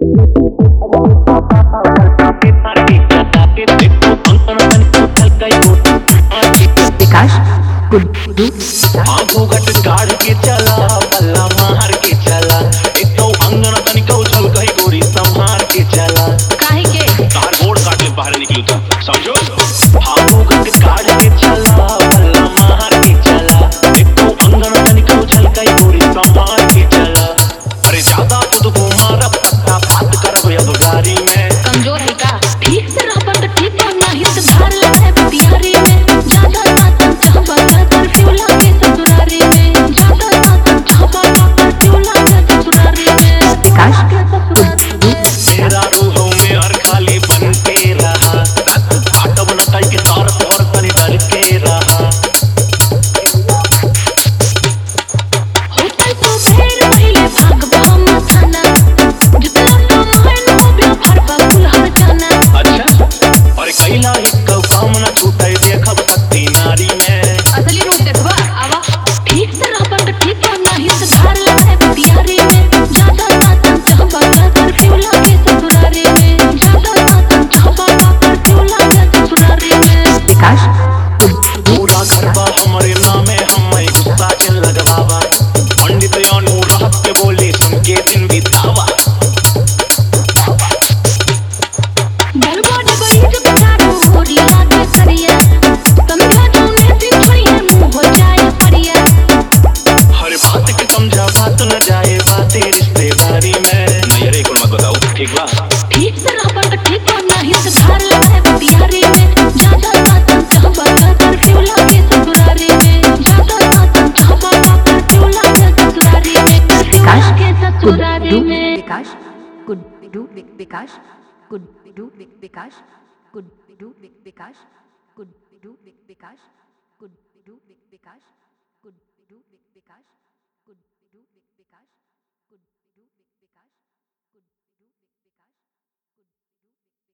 विकास गुड्डू आंखों घट काढ़ के चला बल्ला मार के चला एक तो अंगन तनिको छल कही गोरी संहार के चला काहे के तार गोड़ काट ले बाहर निकली तो समझो आंखों घट काढ़ के चला बल्ला मार के चला एक तो अंगन तनिको छल कही गोरी संहार के चला अरे ज्यादा तो मारा पट्टा बात करब अब गाड़ी में कमजोर है का ठीक से रहबन तो ठीक हो नहीं तो धार लगे बिहारी में ज्यादा नाचन चाहबा कर्फ्यू लागे ससुरारी में ज्यादा नाचन चाहबा कर्फ्यू लागे ससुरारी में विकास गुड्डू तेरा रूहों में और खाली बन के रहा काटब न कई के तार पर तनी डर के रहा होतल तो फेर पहले भागबा हम थाना जितना काम है नो व्यापार बकुल हर जाना अच्छा और कैला एक काम न छूटे देखब शक्ति नारी में असली रूप देखबा आवा ठीक से रहबन तो ठीक हो नहीं तो धार लगे बिहारी में ज्यादा नाचन चाहबा कर्फ्यू लागे ससुरारी में ज्यादा नाचन चाहबा कर्फ्यू लागे ससुरारी में विकास गुड्डू पूरा घरबा हमरे नामे हमें गुस्सा के लगवावा पंडित अनु रहत के बोली सुन के दिन बितावा दरबार बड़ी जब चारो होरी लागे करिया समझा जाने से छोड़िए मुंह हो जाए परिया हर बात के समझा बात न जाए बातें रिश्तेदारी में नहीं अरे कुल मत बताओ ठीक बा ठीक से रहबन तो ठीक हो नहीं तो धार लगे बिहारी में ज्यादा नाचन चाहबा कर्फ्यू लागे ससुरारी में ज्यादा नाचन चाहबा कर्फ्यू लागे ससुरारी में कर्फ्यू लागे ससुरारी में विकास गुड्डू विकास गुड्डू विकास गुड्डू विकास गुड्डू विकास गुड्डू विकास गुड्डू विकास गुड्डू विकास गुड्डू विकास